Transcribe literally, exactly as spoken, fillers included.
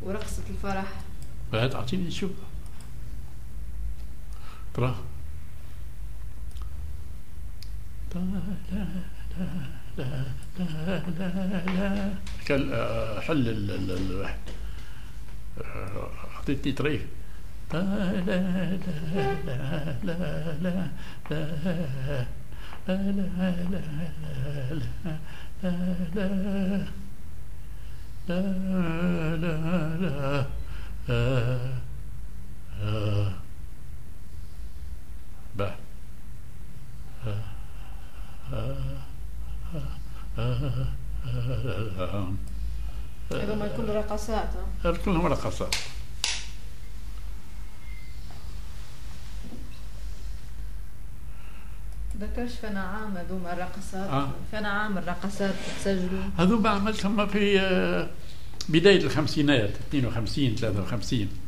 ورقصة الفرح. بعد أعطيني نشوف ترى. لا لا لا لا لا كل حل الواحد أعطيتني طريق. لا لا لا لا لا لا لا لا لا لا لا لا لا با هذوما كل رقصات. كلهم رقصات. ذكرش فانا عام هذوما الرقصات. آه. فانا عام الرقصات تسجلوا هذوما عملتهم في بداية الخمسينات اثنين وخمسين ثلاثة وخمسين.